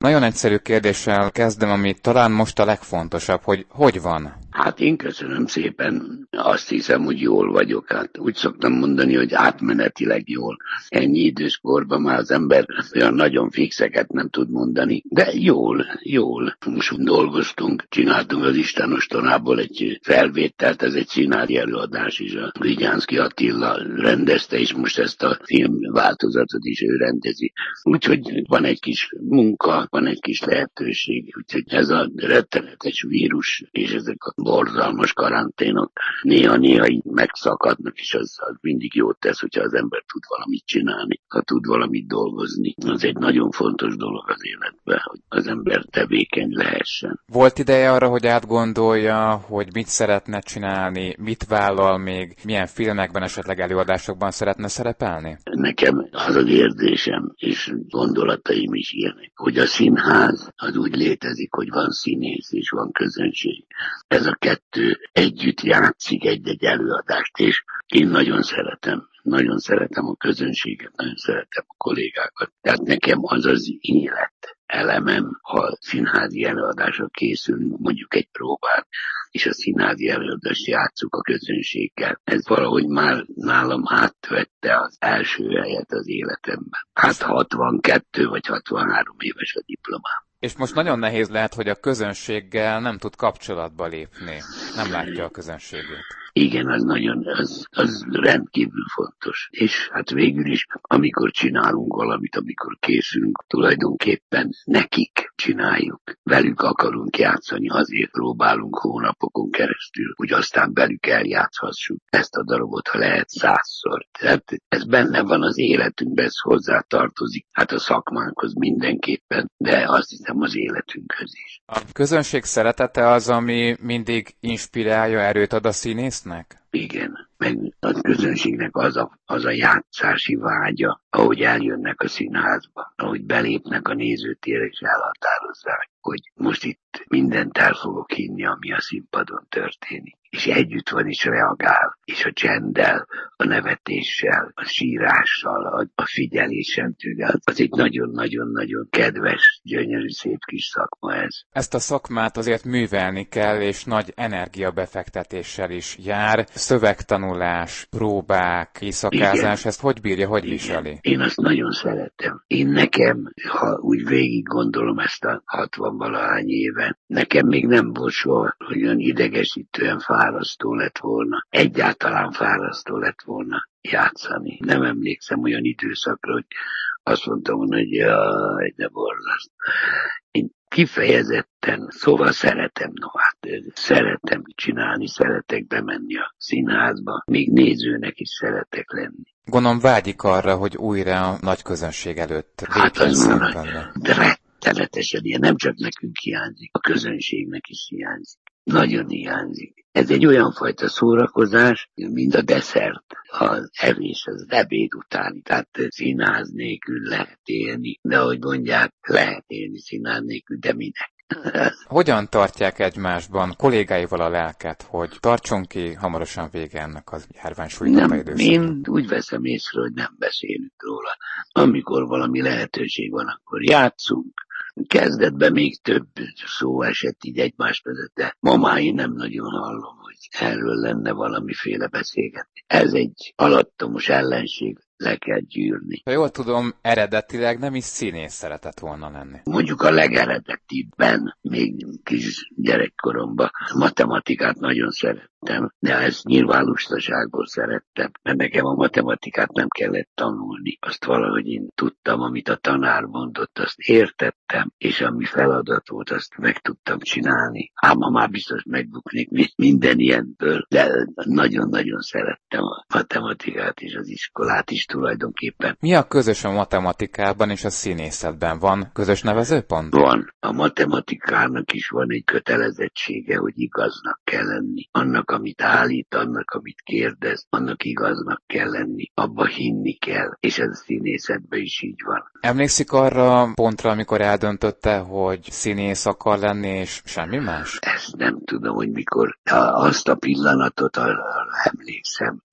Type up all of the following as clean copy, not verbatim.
Nagyon egyszerű kérdéssel kezdem, ami talán most a legfontosabb, hogy van? Hát én köszönöm szépen. Azt hiszem, hogy jól vagyok. Hát úgy szoktam mondani, hogy átmenetileg jól. Ennyi időskorban már az ember olyan nagyon fixeket nem tud mondani. De jól. Most dolgoztunk, csináltunk az Isten ostorából egy felvételt, ez egy színházi előadás is. A Vigyánszky Attila rendezte, és most ezt a film változatot is ő rendezi. Úgyhogy van egy kis munka, van egy kis lehetőség. Úgyhogy ez a rettenetes vírus, és ezek a borzalmas karanténok néha így megszakadnak, és az mindig jót tesz, hogyha az ember tud valamit csinálni, ha tud valamit dolgozni. Az egy nagyon fontos dolog az életben, hogy az ember tevékeny lehessen. Volt ideje arra, hogy átgondolja, hogy mit szeretne csinálni, mit vállal még, milyen filmekben, esetleg előadásokban szeretne szerepelni? Nekem az az érzésem, és gondolataim is ilyenek, hogy a színház az úgy létezik, hogy van színész és van közönség. Ez a kettő együtt játszik egy-egy előadást, és én nagyon szeretem a közönséget, nagyon szeretem a kollégákat. Tehát nekem az az élet elemem, ha színházi előadásra készülünk, mondjuk egy próbát, és a színházi előadást játsszuk a közönséggel. Ez valahogy már nálam átvette az első helyet az életemben. Hát 62 vagy 63 éves a diplomám. És most nagyon nehéz lehet, hogy a közönséggel nem tud kapcsolatba lépni. Nem látja a közönségét. Igen, az rendkívül fontos. És hát végül is, amikor csinálunk valamit, amikor készülünk, tulajdonképpen nekik csináljuk. Velük akarunk játszani, azért próbálunk hónapokon keresztül, hogy aztán velük eljátszhassuk ezt a darabot, ha lehet 100-szor. Tehát ez benne van az életünkben, ez hozzá tartozik. Hát a szakmánkhoz mindenképpen, de azt hiszem az életünkhöz is. A közönség szeretete az, ami mindig inspirálja, erőt ad a színésznek? Igen, meg a közönségnek az a játszási vágya, ahogy eljönnek a színházba, ahogy belépnek a nézőtérre és elhatározzák, hogy most itt mindent el fogok hinni, ami a színpadon történik. És együtt van és reagál, és a csenddel, a nevetéssel, a sírással, a figyelésen tűnel. Az egy nagyon-nagyon-nagyon kedves, gyönyörű, szép kis szakma ez. Ezt a szakmát azért művelni kell, és nagy energiabefektetéssel is jár. Szövegtanulás, próbák, éjszakázás, Igen. ezt hogy bírja, hogy viseli? Én azt nagyon szeretem. Nekem, ha úgy végig gondolom ezt a 60-valahány éven, nekem még nem volt soha olyan idegesítően fárasztó lett volna. Egyáltalán fárasztó lett volna játszani. Nem emlékszem olyan időszakra, hogy azt mondtam volna, hogy jaj, de borzaszt. Én kifejezetten, szóval szeretem szeretem csinálni, szeretek bemenni a színházba, még nézőnek is szeretek lenni. Gondolom vágyik arra, hogy újra a nagy közönség előtt Hát lépjen az már színpadra. rettenetesen ilyen, nem csak nekünk hiányzik, a közönségnek is hiányzik. Nagyon hiányzik. Ez egy olyan fajta szórakozás, mint a desszert, az evés, az ebéd utáni, tehát színház nélkül lehet élni, de ahogy mondják, lehet élni színház nélkül, de minek? Hogyan tartják egymásban kollégáival a lelket, hogy tartson ki hamarosan vége ennek a járvány sújtotta időszaknak? Én úgy veszem észre, hogy nem beszélünk róla. Amikor valami lehetőség van, akkor játszunk. Kezdetben még több szó esett így egymás között, de ma már én nem nagyon hallom, hogy erről lenne valamiféle beszélgetni. Ez egy alattomos ellenség, le kell gyűrni. Ha jól tudom, eredetileg nem is színész szeretett volna lenni. Mondjuk a legeredetibben, még kis gyerekkoromban matematikát nagyon szerettem, de ezt nyilván lustaságból szerettem, mert nekem a matematikát nem kellett tanulni. Azt valahogy én tudtam, amit a tanár mondott, azt értettem, és ami feladat volt, azt meg tudtam csinálni. Ám ma már biztos megbuknék minden ilyenből, de nagyon-nagyon szerettem a matematikát és az iskolát is tulajdonképpen. Mi a közös a matematikában és a színészetben? Van közös nevezőpont? Van. A matematikának is van egy kötelezettsége, hogy igaznak kell lenni. Annak, amit állít, annak, amit kérdez, annak igaznak kell lenni. Abba hinni kell. És ez a színészetben is így van. Emlékszik arra a pontra, amikor eldöntötte, hogy színész akar lenni, és semmi más? Ezt nem tudom, hogy mikor. Azt a pillanatot arra emlékszem,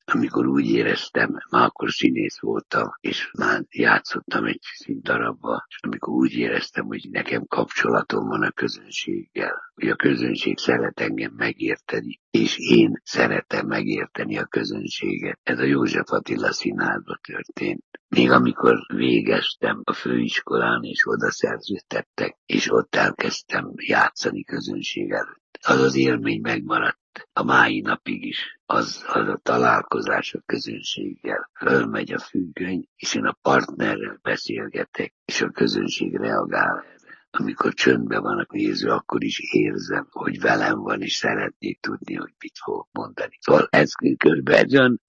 amikor úgy éreztem, már akkor színész voltam, és már játszottam egy színdarabba, és amikor úgy éreztem, hogy nekem kapcsolatom van a közönséggel, hogy a közönség szeret engem megérteni, és én szeretem megérteni a közönséget. Ez a József Attila Színházban történt. Még amikor végeztem a főiskolán, és oda szerződtettek, és ott elkezdtem játszani közönség előtt. Az az élmény megmaradt a mai napig is. Az a találkozás a közönséggel. Fölmegy a függöny, és én a partnerrel beszélgetek, és a közönség reagál erre. Amikor csöndben van a néző, akkor is érzem, hogy velem van, és szeretnék tudni, hogy mit fogok mondani. Szóval ez körülbelül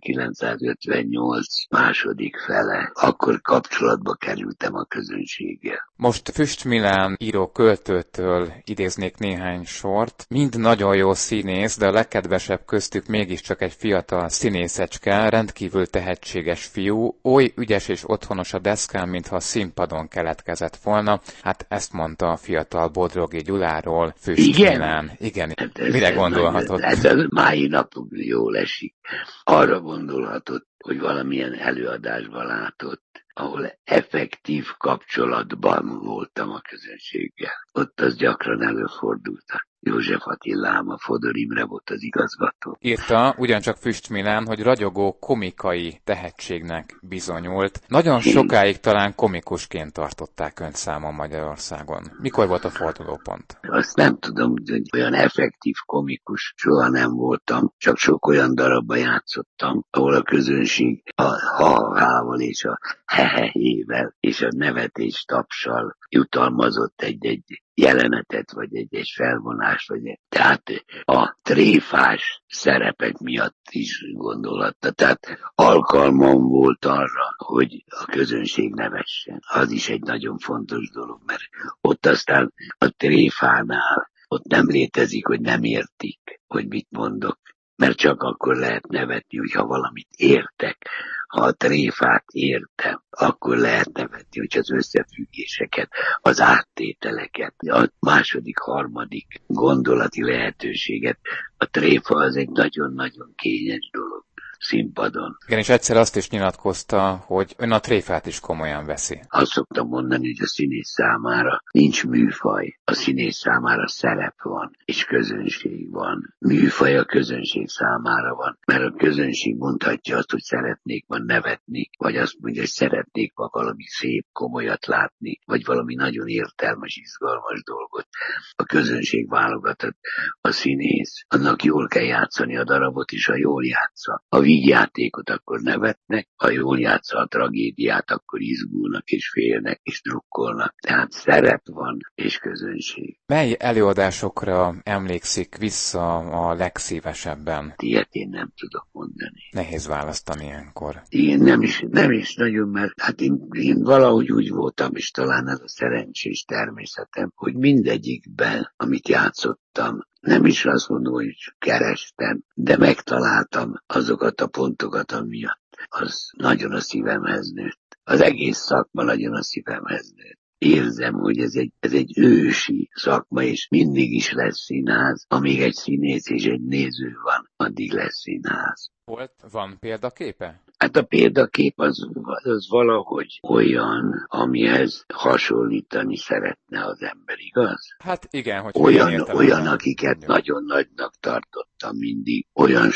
1958 második fele, akkor kapcsolatba kerültem a közönséggel. Most Füst Milán író-költőtől idéznék néhány sort. Mind nagyon jó színész, de a legkedvesebb köztük mégiscsak egy fiatal színészecske, rendkívül tehetséges fiú, oly ügyes és otthonos a deszkán, mintha a színpadon keletkezett volna. Hát ezt mondta a fiatal Bodrogi Gyuláról Füst Milán. Igen, hát mire gondolhatott? Ez a mai napig jól esik. Arra gondolhatott, hogy valamilyen előadásban látott, ahol effektív kapcsolatban voltam a közönséggel. Ott az gyakran előfordult. József Attilám, a Fodor Imre volt az igazgató. Írta ugyancsak Füst Milán, hogy ragyogó komikai tehetségnek bizonyult. Nagyon sokáig talán komikusként tartották önt számon Magyarországon. Mikor volt a fordulópont? Azt nem tudom, hogy olyan effektív komikus soha nem voltam, csak sok olyan darabba játszottam, ahol a közönség a ha-hával és a hehehével és a nevetés tapssal jutalmazott egy jelenetet, vagy egy felvonást, tehát a tréfás szerepek miatt is gondolhatta. Tehát alkalmam volt arra, hogy a közönség nevessen. Az is egy nagyon fontos dolog, mert ott aztán a tréfánál ott nem létezik, hogy nem értik, hogy mit mondok. Mert csak akkor lehet nevetni, hogyha valamit értek. Ha a tréfát értem, akkor lehet nevetni, hogy az összefüggéseket, az áttételeket, a második, harmadik gondolati lehetőséget. A tréfa az egy nagyon-nagyon kényes dolog színpadon. Igen, és egyszer azt is nyilatkozta, hogy ön a tréfát is komolyan veszi. Azt szoktam mondani, hogy a színész számára nincs műfaj. A színész számára szerep van, és közönség van. Műfaj a közönség számára van, mert a közönség mondhatja azt, hogy szeretnék ma nevetni, vagy azt mondja, hogy szeretnék ma valami szép, komolyat látni, vagy valami nagyon értelmes, izgalmas dolgot. A közönség válogatott, a színész, annak jól kell játszani a darabot, és ha jól játsza. A vígjátékot akkor nevetnek, ha jól játsza a tragédiát, akkor izgulnak és félnek és drukkolnak. Tehát szerep van és közönség. Mely előadásokra emlékszik vissza a legszívesebben? Ilyet én nem tudok mondani. Nehéz választani ilyenkor. Én nem is nagyon, mert hát én valahogy úgy voltam, és talán ez a szerencsés természetem, hogy mindegyikben, amit játszottam, nem is azt mondom, hogy kerestem, de megtaláltam azokat a pontokat, amiatt az nagyon a szívemhez nőtt. Az egész szakma nagyon a szívemhez nőtt. Érzem, hogy ez egy ősi szakma, és mindig is lesz színház. Amíg egy színész és egy néző van, addig lesz színház. Van példaképe? Hát a példakép az valahogy olyan, amihez hasonlítani szeretne az ember, igaz? Hát igen, hogy olyan, akiket nagyon nagynak tartottam mindig. Olyan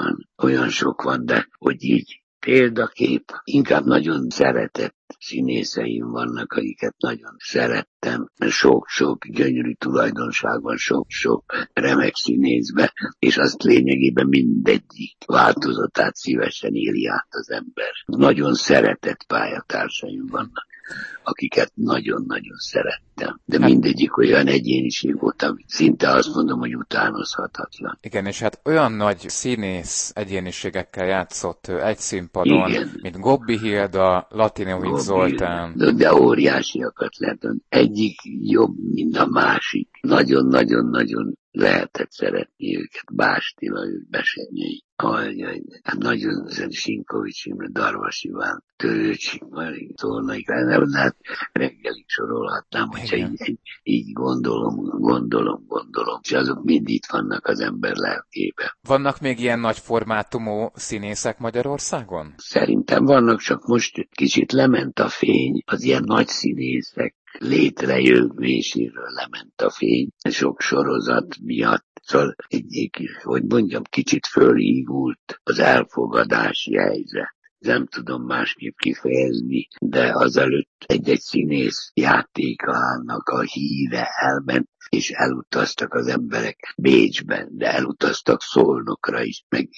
sok van, de hogy így példakép, inkább nagyon szeretett színészeim vannak, akiket nagyon szerettem. Sok-sok gyönyörű tulajdonság van, sok-sok remek színészbe, és azt lényegében mindegyik változatát szívesen éli át az ember. Nagyon szeretett pályatársaim vannak, akiket nagyon-nagyon szerettem. De mindegyik olyan egyéniség volt, ami szinte azt mondom, hogy utánozhatatlan. Igen, és hát olyan nagy színész egyéniségekkel játszott egy színpadon, igen, mint Gobbi Hilda, Latinovics Zoltán. De óriásiakat lehet, egyik jobb, mint a másik. Nagyon-nagyon-nagyon lehetett szeretni őket, Básti Lajos, Besenyei. Ajaj, hát nagyon Sinkovics Imre, Darvas Iván, Törőcsik, Mari, Tornai, nem, hát reggelig sorolhatnám, hogyha Igen. így gondolom, és azok mind itt vannak az ember lelkében. Vannak még ilyen nagy formátumú színészek Magyarországon? Szerintem vannak, csak most kicsit lement a fény, az ilyen nagy színészek létrejövéséről lement a fény, sok sorozat miatt. Szóval hogy mondjam, kicsit fölhívult az elfogadási helyzet. Nem tudom másképp kifejezni, de azelőtt egy színész játékának a híre elment, és elutaztak az emberek Bécsben, de elutaztak Szolnokra is, meg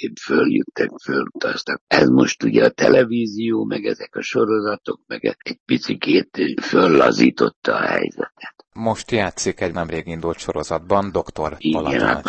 fölutaztak. Ez most ugye a televízió, meg ezek a sorozatok, meg egy picikét föllazította a helyzetet. Most játszik egy nemrég indult sorozatban, Dr. Igen, hát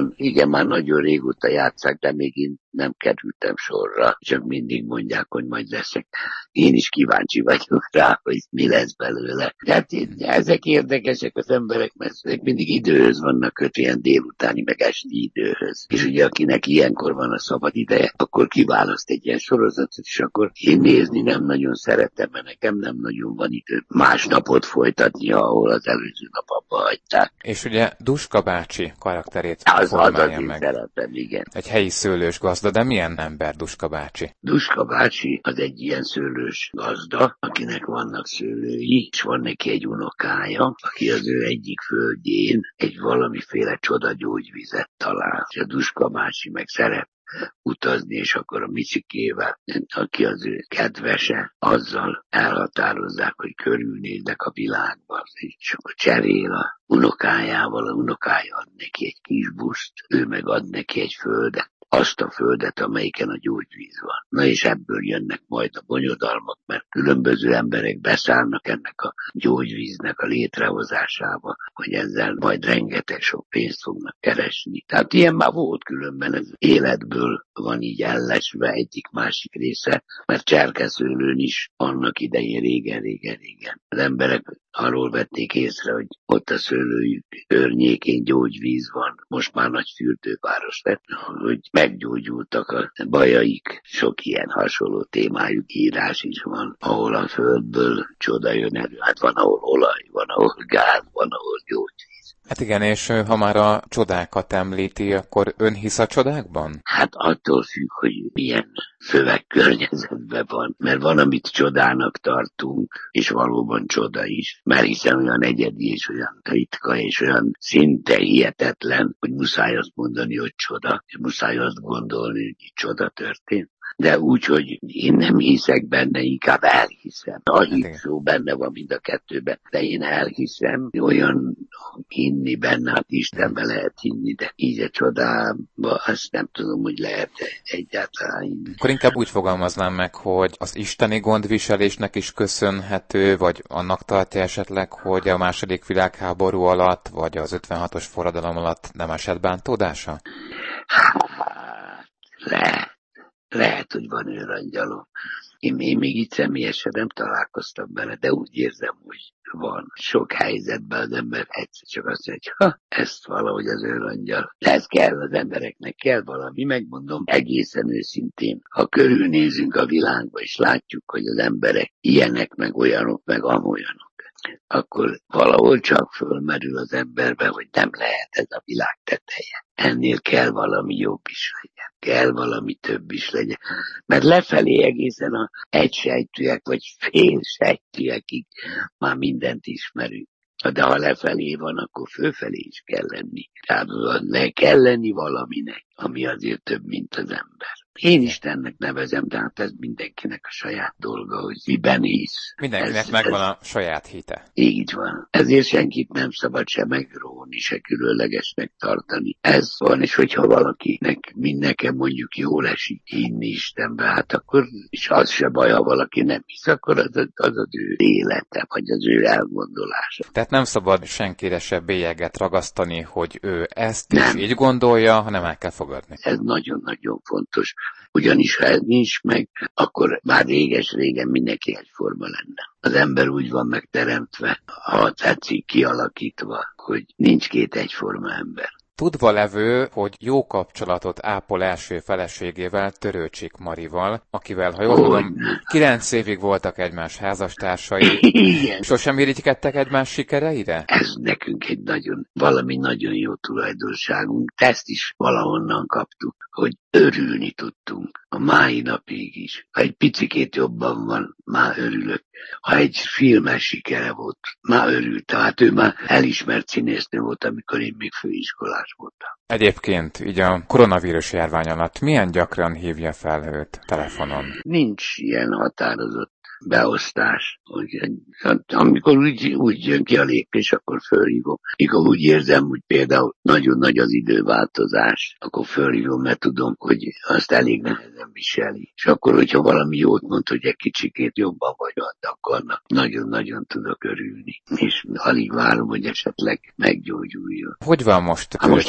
már nagyon régóta játsszák, de még én nem kerültem sorra, csak mindig mondják, hogy majd leszek. Én is kíváncsi vagyok rá, hogy mi lesz belőle. Hát ezek érdekesek az emberek, mert ezek mindig időhöz vannak kötve, ilyen délutáni, meg esti időhöz. És ugye akinek ilyenkor van a szabad ideje, akkor kiválaszt egy ilyen sorozatot, és akkor én nézni nem nagyon szeretem, mert nekem nem nagyon van idő más napot folytatni, ahol az előző nap abba hagyták. És ugye Duska bácsi karakterét formálja meg. Szeretem, igen. Egy helyi szőlős gazda, de milyen ember Duska bácsi? Duska bácsi az egy ilyen szőlős gazda, akinek vannak szőlői, és van neki egy unokája, aki az ő egyik földjén egy valamiféle csodagyógyvizet talál. És a Duska bácsi meg szeret utazni, és akkor a Micsikével, aki az ő kedvese, azzal elhatározzák, hogy körülnéznek a világban, és akkor cserél a unokájával, a unokája ad neki egy kis buszt, ő meg ad neki egy földet, azt a földet, amelyiken a gyógyvíz van. Na és ebből jönnek majd a bonyodalmak, mert különböző emberek beszállnak ennek a gyógyvíznek a létrehozásába, hogy ezzel majd rengeteg sok pénzt fognak keresni. Tehát ilyen már volt különben, ez életből van így ellesve egyik-másik része, mert cserkeszőlőn is annak idején régen. Az emberek arról vették észre, hogy ott a szőlőjük környékén gyógyvíz van, most már nagy fürdőváros lett, hogy meggyógyultak a bajaik. Sok ilyen hasonló témájú írás is van, ahol a földből csoda jön elő. Hát van, ahol olaj, van, ahol gáz, van, ahol gyógyvíz. Hát igen, és ha már a csodákat említi, akkor ön hisz a csodákban? Hát attól függ, hogy milyen szövegkörnyezetben van, mert van, amit csodának tartunk, és valóban csoda is, mert hiszen olyan egyedi és olyan ritka és olyan szinte hihetetlen, hogy muszáj azt mondani, hogy csoda, és muszáj azt gondolni, hogy csoda történt. De úgy, hogy én nem hiszek benne, inkább elhiszem. A hit szó benne van mind a kettőben, de én elhiszem, olyan hinni benne, hát Istenbe lehet hinni, de így a csodába azt nem tudom, hogy lehet egyáltalán hinni. Akkor inkább úgy fogalmaznám meg, hogy az isteni gondviselésnek is köszönhető, vagy annak tartja esetleg, hogy a II. Világháború alatt, vagy az 56-os forradalom alatt nem esett bántódása? Lehet, hogy van őrangyalom. Én még itt személyesen nem találkoztam bele, de úgy érzem, hogy van. Sok helyzetben az ember egyszer csak azt mondja, hogy ezt valahogy az őrangyal. De ez kell az embereknek, kell valami. Megmondom egészen őszintén, ha körülnézünk a világba, és látjuk, hogy az emberek ilyenek, meg olyanok, meg amolyanok, akkor valahol csak fölmerül az emberbe, hogy nem lehet ez a világ teteje. Ennél kell valami jobb is legyen. Kell valami több is legyen. Mert lefelé egészen a egysejtűek, vagy félsejtűekig már mindent ismerünk. De ha lefelé van, akkor fölfelé is kell lenni. Tehát kell lenni valaminek, ami azért több, mint az ember. Én Istennek nevezem, de hát ez mindenkinek a saját dolga, hogy miben hisz. Mindenkinek megvan a saját hite. Így van. Ezért senkit nem szabad se megróni, se különlegesnek tartani. Ez van, és hogyha valakinek, mint nekem mondjuk jól esik hinni Istenbe, hát akkor is az se baj, ha valaki nem hisz, akkor az ő élete, vagy az ő elgondolása. Tehát nem szabad senkire se bélyeget ragasztani, hogy ő ezt is így gondolja, hanem el kell fogadni. Ez nagyon-nagyon fontos. Ugyanis ha ez nincs meg, akkor már réges-régen mindenki egyforma lenne. Az ember úgy van megteremtve, ha tetszik kialakítva, hogy nincs két egyforma ember. Tudva levő, hogy jó kapcsolatot ápol első feleségével, Törőcsik Marival, akivel, ha jól tudom, 9 évig voltak egymás házastársai. Igen. Sosem irigykedtek egymás sikereire? Ez nekünk egy valami nagyon jó tulajdonságunk. Ezt is valahonnan kaptuk, hogy örülni tudtunk. A mai napig is. Ha egy picikét jobban van, már örülök. Ha egy filmes sikere volt, már örült. Tehát ő már elismert színésznő volt, amikor én még főiskolás voltam. Egyébként, így a koronavírus járvány alatt milyen gyakran hívja fel őt telefonon? Nincs ilyen határozott beosztás, hogy amikor úgy jön ki a lépés, akkor fölhívom. Mikor úgy érzem, hogy például nagyon nagy az időváltozás, akkor fölhívom, mert tudom, hogy azt elég nehezen viseli. És akkor, hogyha valami jót mond, hogy egy kicsikét jobban vagy, akkor nagyon-nagyon tudok örülni. És alig várom, hogy esetleg meggyógyuljon. Hogy van most? Most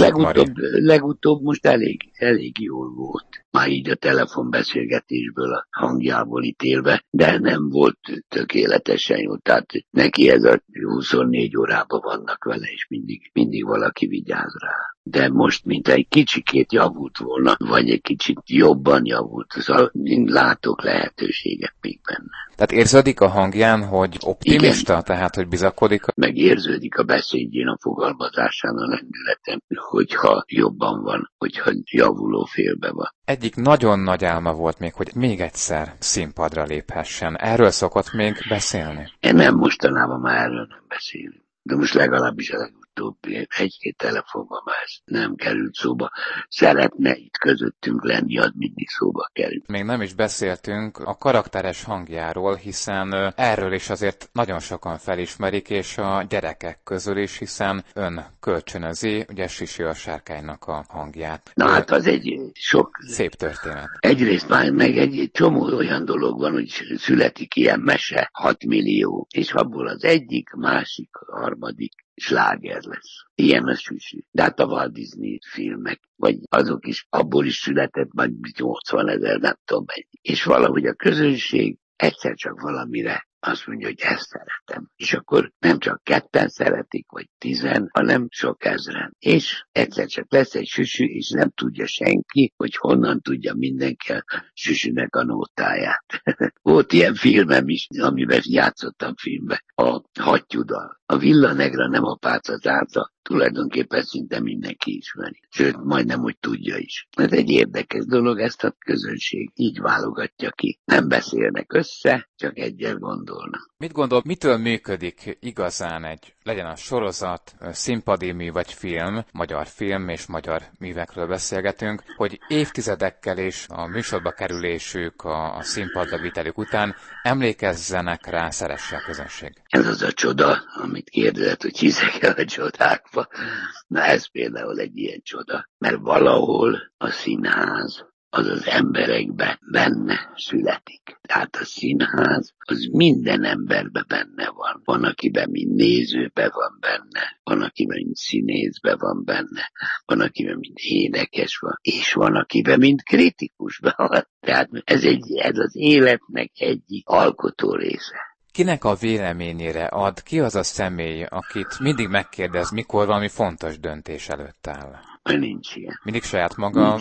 legutóbb most elég jól volt. Már így a telefonbeszélgetésből, a hangjából ítélve, de nem volt tökéletesen jó. Tehát neki ez a 24 órában vannak vele, és mindig valaki vigyáz rá. De most, mint egy kicsikét javult volna, vagy egy kicsit jobban javult, szóval én látok lehetőséget még benne. Tehát érződik a hangján, hogy optimista, igen, tehát hogy bizakodik? Meg érződik a beszédjén, a fogalmazásán, a lendületem, hogyha jobban van, hogyha javuló félbe van. Egyik nagyon nagy álma volt még, hogy még egyszer színpadra léphessen. Erről szokott még beszélni? Nem, mostanában már erről nem beszélünk. De most legalábbis a legutóbb egy-két telefonban már nem került szóba. Szeretne itt közöttünk lenni, az mindig szóba kerül. Még nem is beszéltünk a karakteres hangjáról, hiszen erről is azért nagyon sokan felismerik, és a gyerekek közül is, hiszen ön kölcsönözi, ugye Sisi a sárkánynak a hangját. Na hát az egy sok szép történet. Egyrészt már meg egy csomó olyan dolog van, hogy születik ilyen mese, 6 millió, és abból az egyik, másik, harmadik sláger lesz. Ilyen a Sisi. De hát a Walt Disney filmek, vagy azok is, abból is született majd 80 000, nem tudom mennyi. És valahogy a közönség egyszer csak valamire azt mondja, hogy ezt szeretem. És akkor nem csak 2 szeretik, vagy 10, hanem sok ezren. És egyszer csak lesz egy Süsű, és nem tudja senki, hogy honnan tudja mindenki a Süsűnek a nótáját. Volt ilyen filmem is, amiben játszottam filmbe, a Hattyúdal. A Villa Negra nem a Páca zárta, tulajdonképpen szinte mindenki ismeri. Sőt, majdnem úgy tudja is. Ez egy érdekes dolog, ezt a közönség így válogatja ki. Nem beszélnek össze, csak egyel gondolnak. Mit gondol, mitől működik igazán legyen a sorozat, színpadi mű vagy film, magyar film és magyar művekről beszélgetünk, hogy évtizedekkel és a műsorba kerülésük, a színpadra vitelük után emlékezzenek rá, szeresse a közönség? Ez az a csoda, amit kérdezett, hogy hiszek-e a csodákba. Na ez például egy ilyen csoda, mert valahol a színház az emberekben benne születik. Tehát a színház az minden emberben benne van. Van, akiben mind nézőben van benne, van, akiben mind színészben van benne, van, akiben mind énekes van, és van, akiben mind kritikusban van. Tehát ez az életnek egyik alkotó része. Kinek a véleményére ad, ki az a személy, akit mindig megkérdez, mikor valami fontos döntés előtt áll? Nincs ilyen. Mindig saját maga?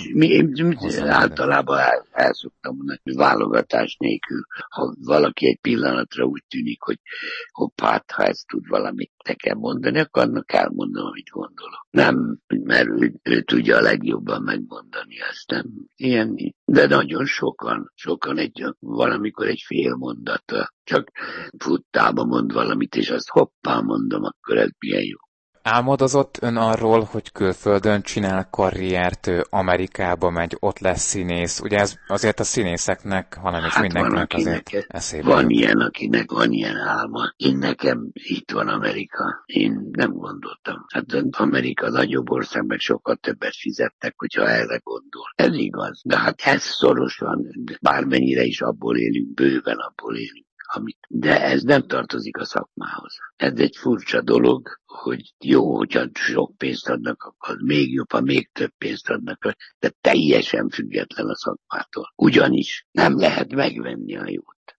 Általában el szoktam mondani, hogy válogatás nélkül, ha valaki egy pillanatra úgy tűnik, hogy hoppát, ha ezt tud valamit nekem mondani, akkor annak elmondom, amit gondolok. Nem, mert ő tudja a legjobban megmondani, ezt nem ilyen. De nagyon sokan valamikor egy fél mondata, csak futtába mond valamit, és azt hoppá mondom, akkor ez milyen jó. Álmodozott ön arról, hogy külföldön csinál karriert, Amerikába megy, ott lesz színész. Ugye ez azért a színészeknek, hanem is mindenkinek azért eszébe. Van ilyen, akinek van ilyen álma. Én nekem itt van Amerika. Én nem gondoltam. Hát Amerika nagyobb ország, meg sokkal többet fizettek, hogyha erre gondol. Ez igaz. De hát ez szorosan, bármennyire is abból élünk, bőven abból élünk. De ez nem tartozik a szakmához. Ez egy furcsa dolog, hogy jó, hogyha sok pénzt adnak, akkor még jobb, ha még több pénzt adnak, de teljesen független a szakmától. Ugyanis nem lehet megvenni a jót.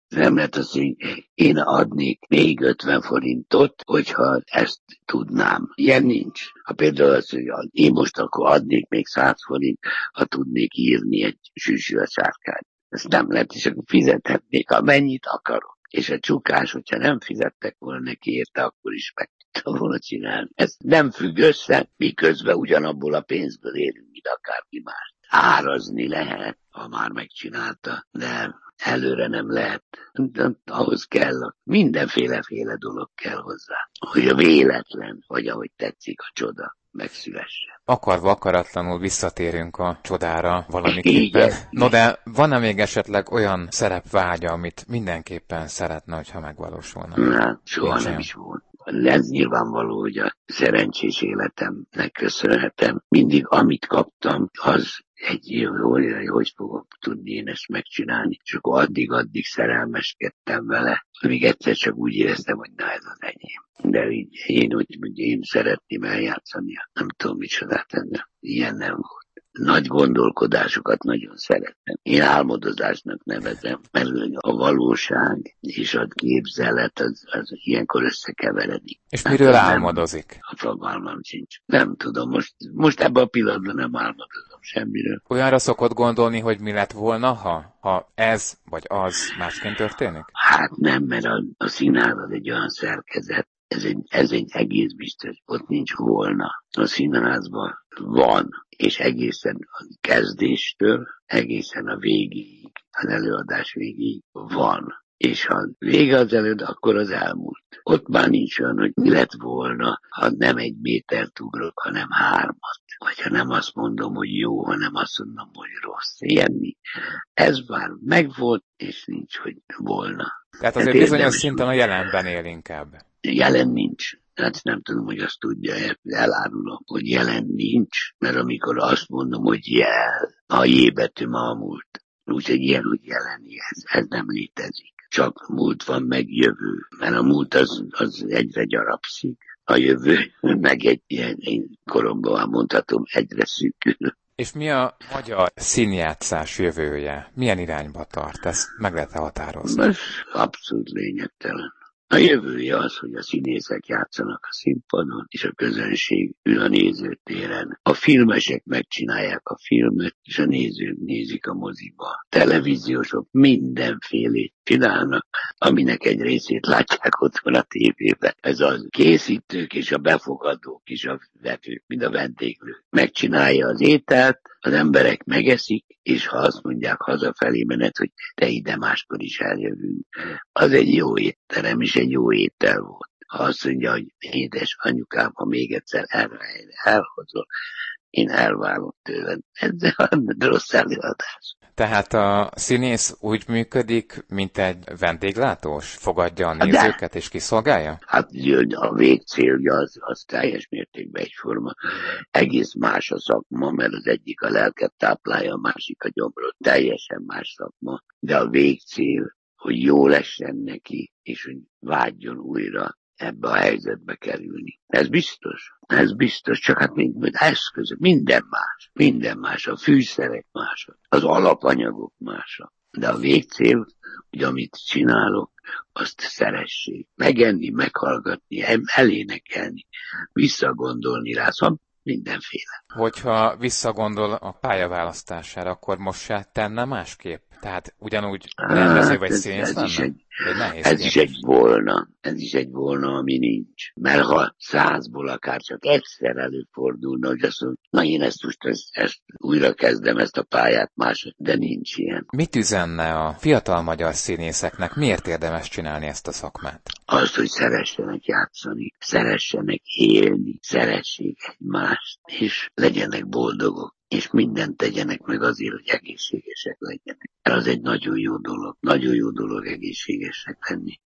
Nem lehet azt mondani, én adnék még 50 forintot, hogyha ezt tudnám. Ilyen nincs. Ha például azt mondja, hogy én most akkor adnék még 100 forint, ha tudnék írni egy sűsű a sárkány. Ezt nem lehet, és akkor fizethetnék, amennyit akarok. És a csukás, hogyha nem fizettek volna neki érte, akkor is meg tudtam volna csinálni. Ez nem függ össze, miközben ugyanabból a pénzből érünk, mint akárki más. Árazni lehet, ha már megcsinálta, de előre nem lehet. De ahhoz kell, mindenféle dolog kell hozzá. Hogy a véletlen, vagy ahogy tetszik a csoda, megszülessen. Akarva akaratlanul visszatérünk a csodára valamiképpen. Igen. No de van-e még esetleg olyan szerepvágya, amit mindenképpen szeretne, hogyha megvalósulna? Na, soha nem is volt. Ez nyilvánvaló, hogy a szerencsés életemnek köszönhetem. Mindig, amit kaptam, az egy hogy fogom tudni én ezt megcsinálni. És akkor addig szerelmeskedtem vele, amíg egyszer csak úgy éreztem, hogy na ez az enyém. De így én szeretném eljátszani, nem tudom micsodát tenni. Ilyen nem volt. Nagy gondolkodásokat nagyon szeretem. Én álmodozásnak nevezem, mert a valóság és a képzelet az ilyenkor összekeveredik. És miről álmodozik? A fogalmam sincs. Nem tudom, most ebben a pillanatban nem álmodozom semmiről. Olyanra szokott gondolni, hogy mi lett volna, ha ez vagy az másként történik? Hát nem, mert a színház az egy olyan szerkezet, ez egy egész biztos, ott nincs volna. A színházban van, és egészen a kezdéstől, egészen a végéig, az előadás végéig van. És ha vége az előd, akkor az elmúlt. Ott már nincs olyan, hogy mi lett volna, ha nem 1 métert ugrok, hanem 3. Vagy ha nem azt mondom, hogy jó, hanem azt mondom, hogy rossz. Ilyen. Ez már megvolt, és nincs, hogy volna. Tehát azért bizonyos szinten a jelenben él inkább. Jelen nincs. Hát nem tudom, hogy azt tudja, elárulom, hogy jelen nincs, mert amikor azt mondom, hogy jel, a J betű ma a múlt. Úgyhogy ilyen, hogy jeleni, ez nem létezik. Csak múlt van, meg jövő. Mert a múlt az egyre gyarapszik, a jövő meg egy ilyen, én koromban mondhatom, egyre szűkül. És mi a magyar színjátszás jövője? Milyen irányba tart? Ezt meg lehet határozni? Ez abszolút lényegtelen. A jövője az, hogy a színészek játszanak a színpadon, és a közönség ül a nézőtéren. A filmesek megcsinálják a filmet, és a nézők nézik a moziba. Televíziósok mindenfélét csinálnak, aminek egy részét látják otthon a tévében. Ez a készítők és a befogadók és a vevők, mind a vendéglők. Megcsinálja az ételt, az emberek megeszik, és ha azt mondják hazafelé menet, hogy te ide máskor is eljövünk, az egy jó étterem és egy jó étel volt. Ha azt mondja, hogy édes anyukám, ha még egyszer elhozol, én elválok tőled. Ez rossz előadás. Tehát a színész úgy működik, mint egy vendéglátós? Fogadja a nézőket és kiszolgálja? Hát a végcélja az teljes mértékben egyforma. Egész más a szakma, mert az egyik a lelket táplálja, a másik a gyomrot. Teljesen más szakma. De a végcél, hogy jó lessen neki, és hogy vágyjon újra ebbe a helyzetbe kerülni. Ez biztos, csak hát eszközök, minden más, a fűszerek mások, az alapanyagok mások. De a végcél, hogy amit csinálok, azt szeressék. Megenni, meghallgatni, elénekelni, visszagondolni rá, szóval mindenféle. Hogyha visszagondol a pályaválasztására, akkor most se tenne másképp? Tehát ugyanúgy rendező vagy színész lenne? Ez is egy volna, ami nincs. Mert ha 100-ból akár csak egyszer előfordulna, hogy azt mondom, na én ezt újra kezdem ezt a pályát másod, de nincs ilyen. Mit üzenne a fiatal magyar színészeknek? Miért érdemes csinálni ezt a szakmát? Azt, hogy szeressenek játszani, szeressenek élni, szeressék egymást, és legyenek boldogok, és mindent tegyenek meg azért, hogy egészségesek legyenek. Ez egy nagyon jó dolog egészségesek lenni.